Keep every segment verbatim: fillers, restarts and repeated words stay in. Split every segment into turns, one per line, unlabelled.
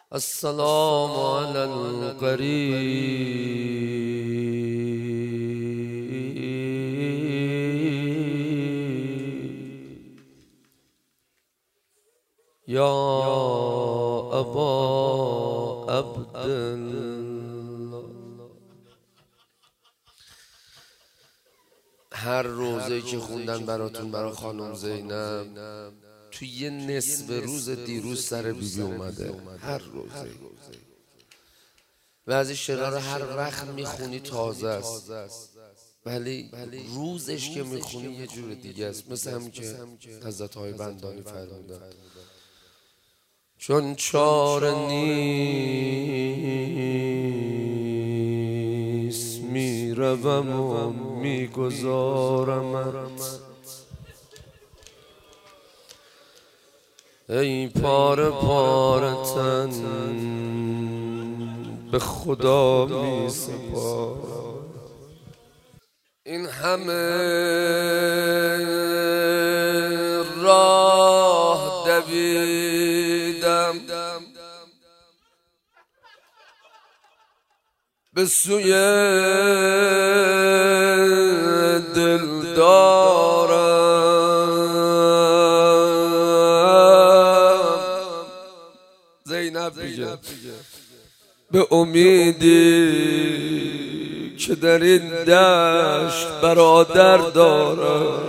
السلام على القريب يا أبا عبد الله. هر روزه‌ای که خوندن براتون برای خانم زینب توی یه نصف روز دیروز سر بیبی اومده. هر روزه و از این شعرها رو هر وقت میخونی تازه است، ولی روزش که میخونی یه جور دیگه است، مثل همین که حضرت های بندانی فرمودن چون چاره نیست میروم و میگذارمت، ای پاره پاره تن به خدا می سپارم. این همه راه دویدم به سوی دلدارم. زینب میگه به امیدی که در این دشت برادر دارم،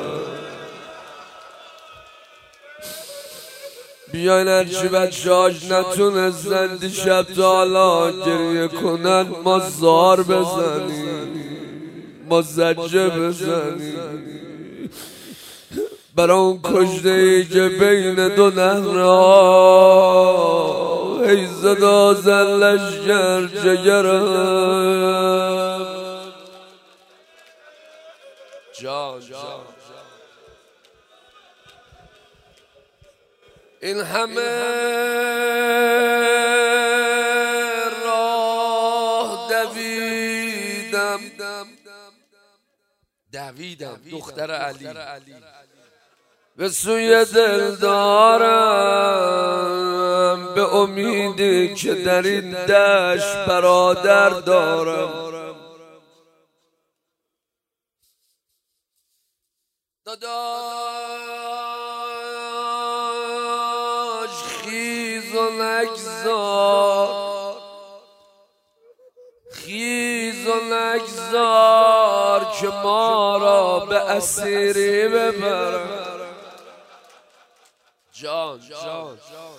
بیاین هرچی بچه‌هاش نتونستن دیشب تا حالا گریه کنن ما زار بزنیم، ما زجه بزنیم برای اون کشته‌ای که بین دو نهرها ای زدا زلش گر جگرم. جان جان این همه راه دویدم دویدم دختر علی به سوی دلدارم، به امیدی که در این دشت برادر دارم. داداش خیز و نگذار، خیز و نگذار که ما را به اسیری ببرم. جان جان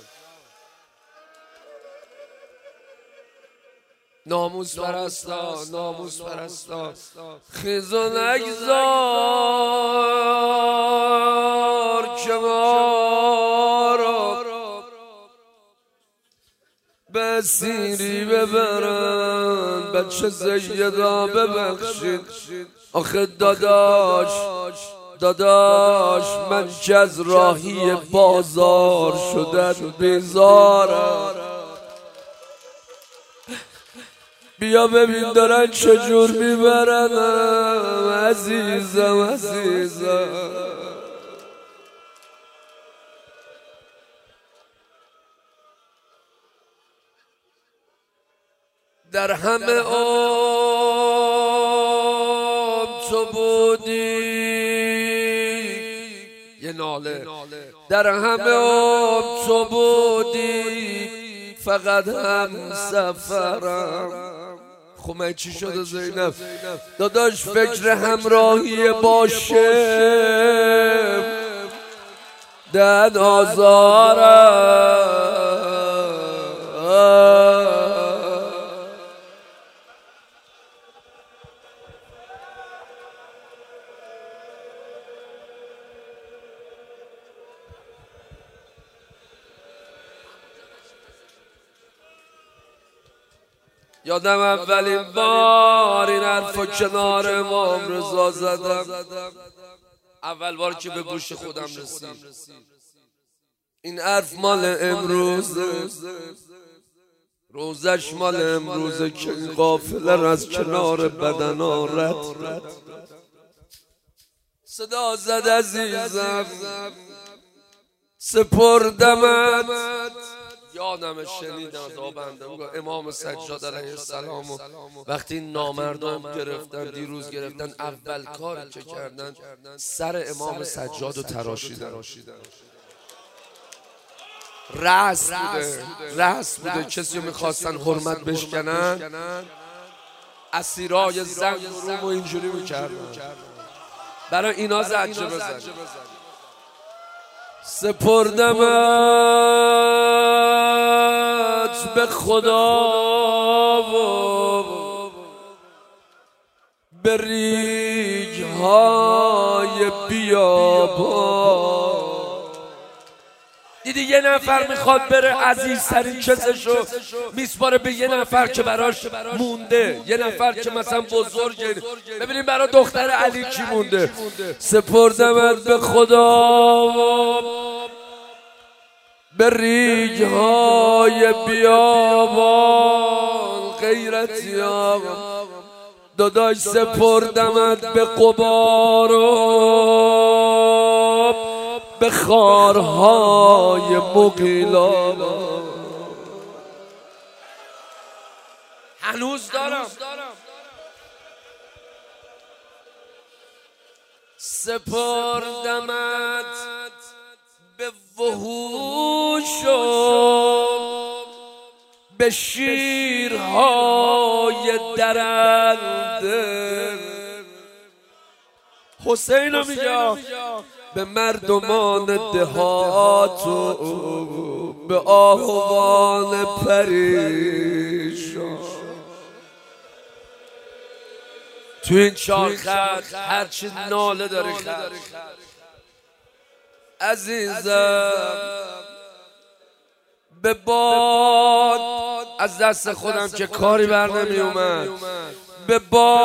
ناموس پرستا ناموس پرستا خیز و نگذار که ما را به اسیری ببرن. بچه زیدا ببخشید آخه داداش داداش من که از راهی بازار شدن بیزارم. بیا ببین دارن چجور میبرنم عزیزم عزیزم. در همه عمر تو بودی یه ناله، در همه عمر تو بودی فقط هم سفرم. خب من چی شده زینب؟ داداش فکر همراهی باشه دن آزارم. یادم اولین بار این حرفو کنار امام رضا زدم، اول بار که به گوش خودم رسید. این حرف مال امروز، روزش مال امروزه که این قافله از کنار بدنا رد صدا زد عزیزم سپردمت یادم شنیدم از آبنده امام سجاد علیه السلام و وقتی نامردان گرفتن دیروز گرفتن اول کاری که کردن سر امام سجاد رو تراشیدن. رأس بوده رأس بوده کسی رو میخواستن حرمت بشکنن اسیرای زن و روم و اینجوری میکردن برای اینا زجه بزن. سپردمت به خدا و به ریگ‌های بیابان. دیدی یه نفر میخواد بره عزیزترین چیزشو میسپاره به یه نفر که براش مونده، یه نفر که مثلا بزرگه. ببینیم برای دختر علی کی مونده. سپردمت به خدا به ریگ‌های بیابان. غیرتی آقا داداش سپردمت به قبار و به خارهای مغیلا. هنوز دارم. سپردمت به وحوش و به شیرهای درنده. حسینو میگم به مردمان دهات و به آهوان پریشان. تو این چهار خط هرچی ناله داری خط عزیزم به باد از دست خودم که کاری بر نمی اومد. به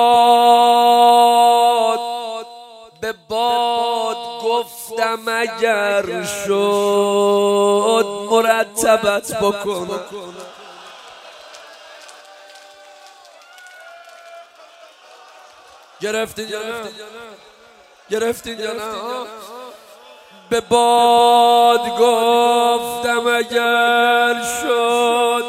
باد به باد گفتم اگر شد مرتبت بکنم. گرفتین یا نه؟ گرفتین یا نه؟ به باد گفتم اگر شد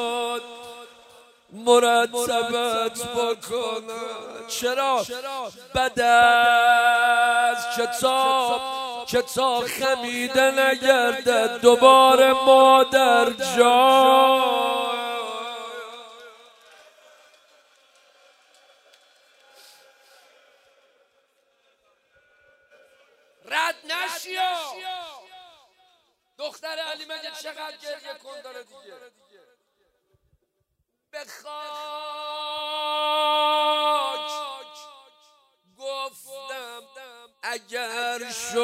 مرتبت بکنم. چرا؟ بد از کتاب کتاب خمیده نگردد دوباره مادر جان. رد نشیا دختر علی مگه چقدر گریه کن داره دیگه. به خاک گفتم اگر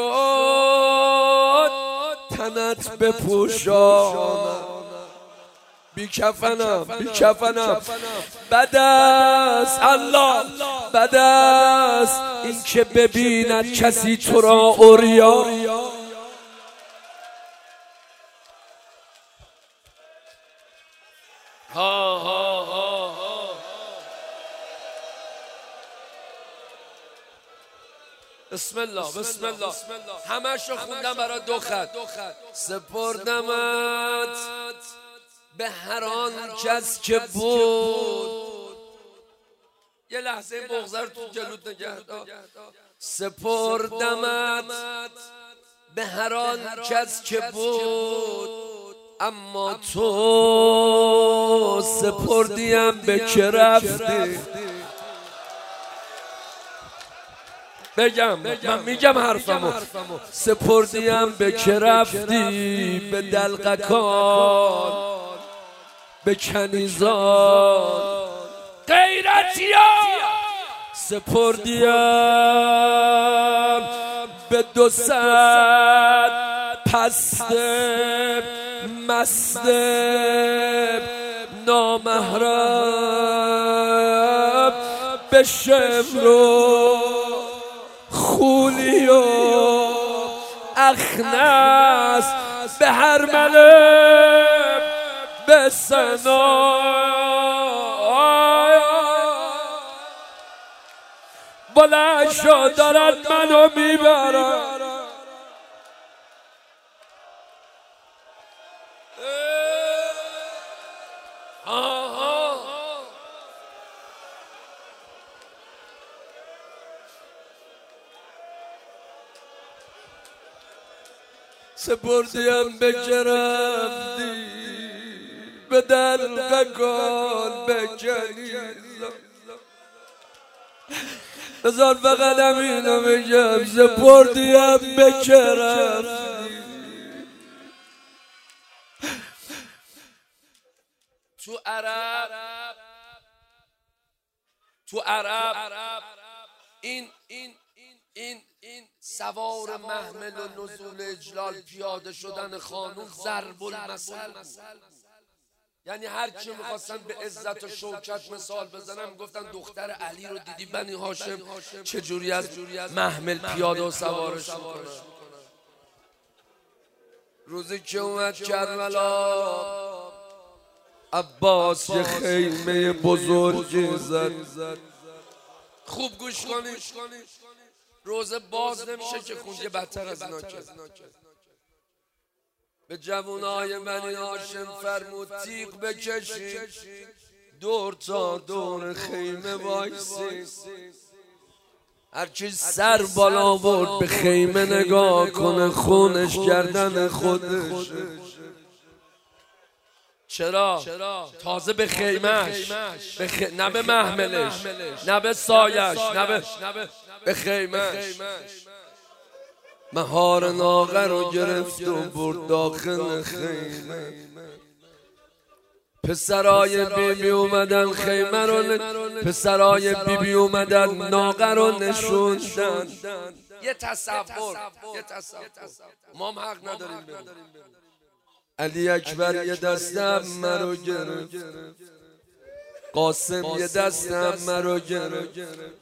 شد تنت بپوشانم. بی کفنم بی کفنم. بد است الله بد است این که ببیند کسی تو را عریان. ها ها ها ها بسم الله بسم الله همشو خوندم برای دو خط. سپردمت به هر آن کس که بود. یه لحظه بغضر تو جلوت نگهدار. سپردمت به هر آن کس که بود اما تو سپردیم به که رفتی. بگم من میگم حرفمو. سپردیم به که رفتی به دلقکان به کنیزان. غیرتیا سپردیم به دو صد پست مست نامحرم به شمر و خولی و اخنس به هرمله به سنا. بلند شو دارن منو میبرن. آها سپردیم به کرفتی به دلقکان بکنیزم بذار فقط همینو بگم سپردیم به کرفتی تو عرب تو عرب این این این این سوار محمل و نزول اجلال پیاده شدن خانوم ضرب المثل، یعنی هر چی میخواستن به عزت و شوکت مثال بزنن گفتن دختر علی رو دیدی بنی هاشم چجوری از محمل پیاده و سوارش میکنن. روزی که اومد کربلا عباس یه خیمه بزرگی زد. خوب گوش کنید، روزه باز نمیشه که خونده بدتر از اینا کرد. به جوانای بنی هاشم فرمود تیغ بکشید دور تا دور خیمه وایسید، هرچی سر بالا برد به خیمه نگاه کنه خونش گردن خودش. چرا؟ تازه به خیمهش، به خ... نه به محملش، نه به سایش، نه به, به خیمهش. مهار ناقه رو گرفت و برد داخل خیمه. پسرای بی بی اومدن خیمه رو ن... پسرای بی بی اومدن ناقه رو نشوندن. یه تصور، یه تصور ما هم حق نداریم بریم. علی اکبر یه دست عمه رو گرفت، قاسم یه دست عمه رو گرفت.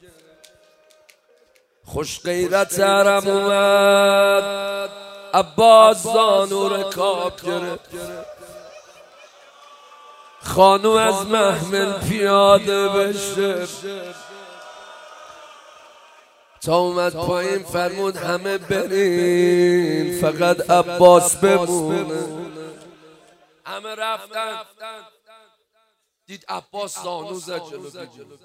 خوش غیرت عرب اومد عباس زانو رکاب گرفت. خانو از محمل پیاده بشه تا اومد پایین فرمود همه برین فقط عباس بمونه. همه رفتن دید عباس زانو زد جلو جلو.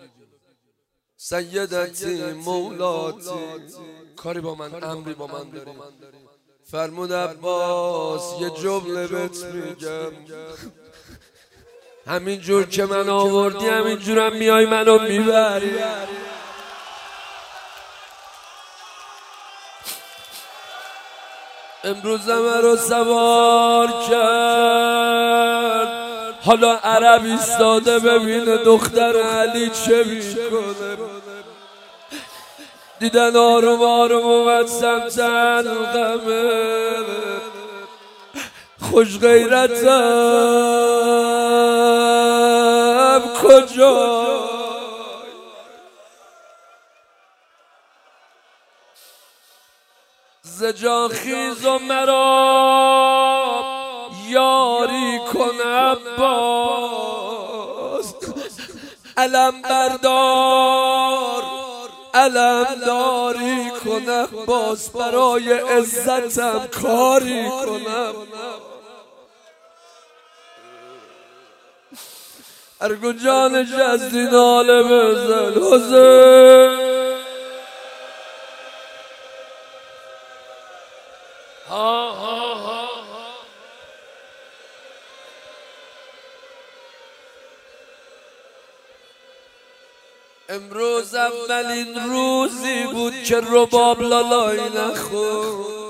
سیدتی مولاتی کاری با من امری با من داری. فرمود عباس یه جمله بهت میگم، همین جور که من آوردی همین جورم میای منو میبری. امروز همه رو سوار کرد، حالا عرب ایستاده ببینه دختر علی چه میکنه. دیدن آروم آروم اومد سمت علقمه. خوش غیرتم کجا زجا خیز و مرا یاری کن عباس. علم بردار علم داری کن عباس، برای عزتم کاری کنم. ارگو جانش از دی ناله بزن حسین. ها ها ها امروز اولین روزی بود که رباب لالای نخون.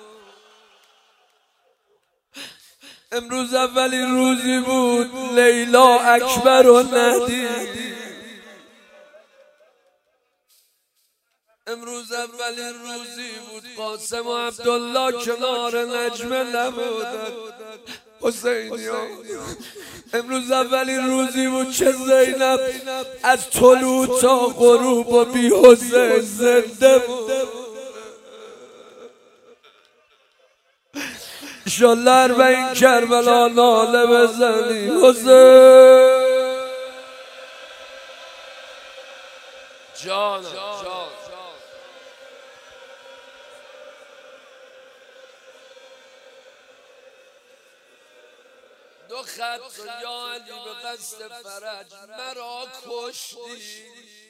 امروز اولین روزی بود لیلا اکبر و ندید. امروز اولین روزی بود قاسم و عبدالله کنار نجمه نبودن. حسینی امروز اولین روزی بود که زینب از طلوع تا غروب و بی حسین زنده بود. انشالله اربعین کربلا ناله بزنی حسین. جانم جان خط یا علی به قصد فرج مرا کشتی،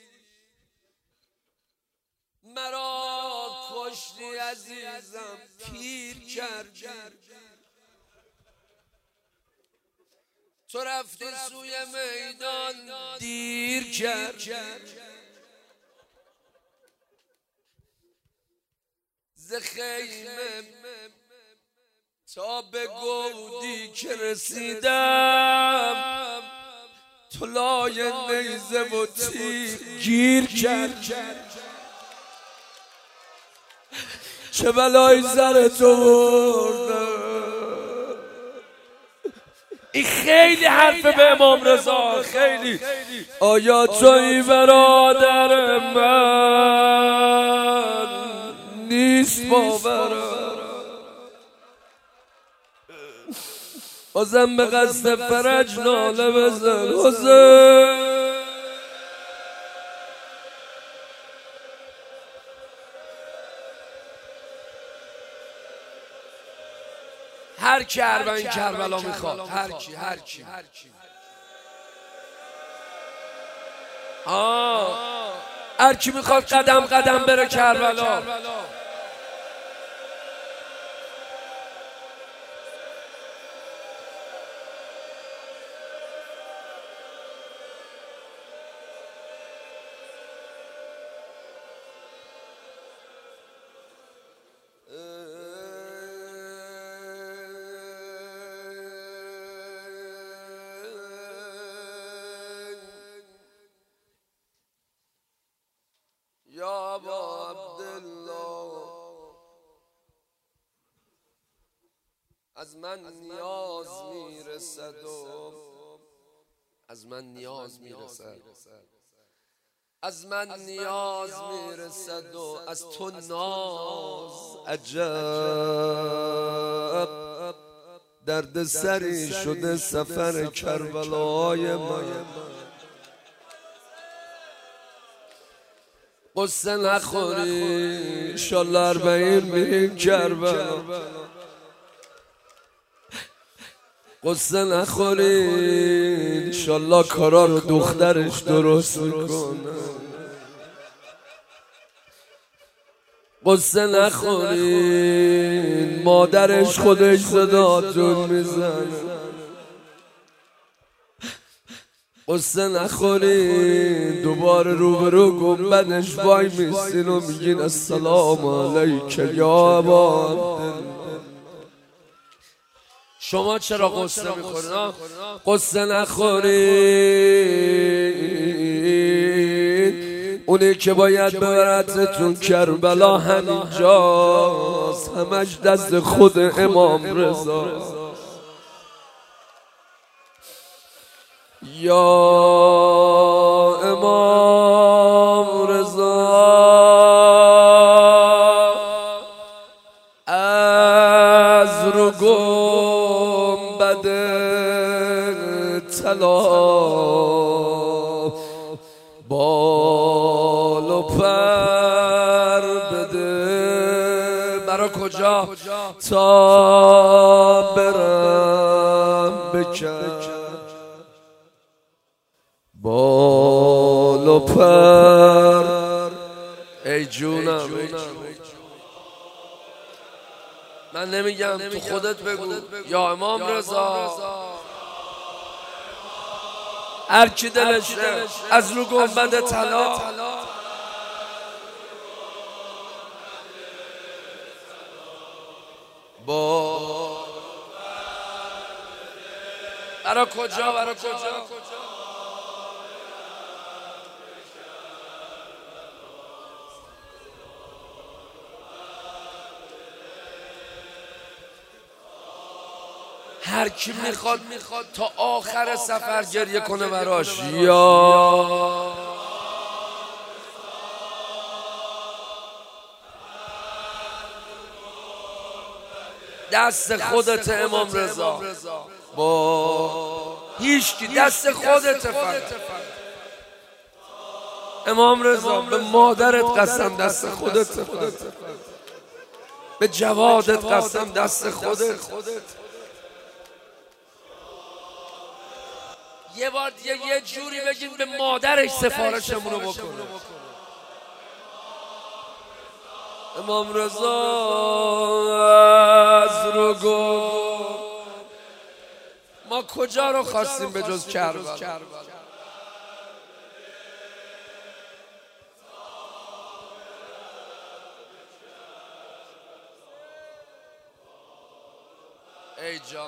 مرا کشتی عزیزم پیر کردی. تو رفتی سوی میدان دیر کردی، ز خیمه تا به گودی که رسیدم تو لای نیزه و تیر گیر کرد. چه بلایی سر تو بردم. این خیلی حرف به امام رضا، خیلی. آیا توی برادر من نیست باورم، بازم به قصد فرج ناله بزن حسین. هر کی اربعین کربلا میخواد، هر کی هر کی آه هر کی میخواد قدم قدم بره کربلا. یا ابا عبدالله از من نیاز میرسد و از من نیاز میرسد از من نیاز میرسد و از تو ناز. عجب درد سری شده سفر کربلای من. قصه نخوری انشالله اربعین میریم کربلا. قصه نخوری انشالله کارا رو دخترش درست میکنه. قصه نخوری مادرش خودش صداتون میزنه. قصه نخورین دوباره روبرو گنبدش وای میستین و میگین السلام علیک یا ابا عبدالله. شما چرا قصه میخورین؟ قصه نخورین اونی که باید ببرتتون کربلا همینجاست، همش دست خود امام رضا. یا امام رضا از رو گنبد طلا بال و پر بده. برا کجا؟ تا برم بکن بال و پر. ای جونم من نمیگم، تو خودت بگو یا امام رضا. هر کی دلش از رو گنبد طلا با برا کجا برا کجا هر کی میخواد میخواد تا آخر سفر گریه کنه براش. یا دست خودت امام رضا، با هیچ کی دست خودت فقط. امام رضا به مادرت قسم دست خودت فقط، به جوادت قسم دست خودت. یه بار دیگه یه جوری بگیم به مادرش سفارشمون رو بکنه. امام رضا از رو گفت ما کجا رو خواستیم به جز کربلا؟ ای جان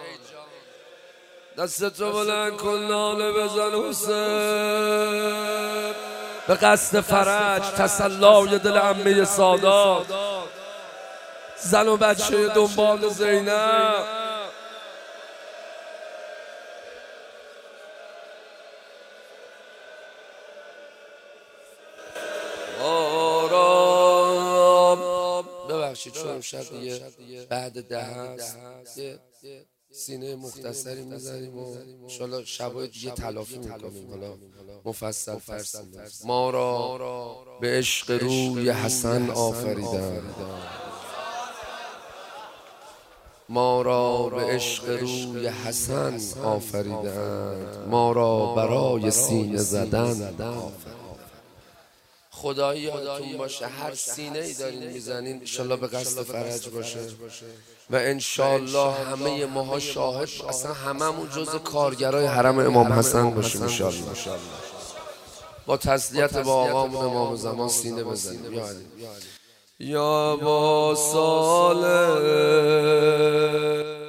دستتو بلند کن ناله بزن حسین به قصد فرج تسلای دل عمه سادات زن و بچه دنبال زینب آرام ببخشید چون امشب دیگه بعد ده هست یه سینه مختصری میزنیم و انشالله شبای دیگه تلافی میکنیم. حالا مفصل فرسیم. ما را به عشق روی حسن آفریدن، ما را به عشق روی حسن آفریدند، ما را برای سینه زدن آفریدند. خدایی یادتون باشه هر سینه ای دارین میزنین انشالله به قصد فرج باشه و انشالله همه ماها شاهد اصلا هممون جز کارگرای حرم امام حسن باشیم انشالله. با تسلیت با آقامون امام زمان سینه بزنیم. یا علی یا با صالح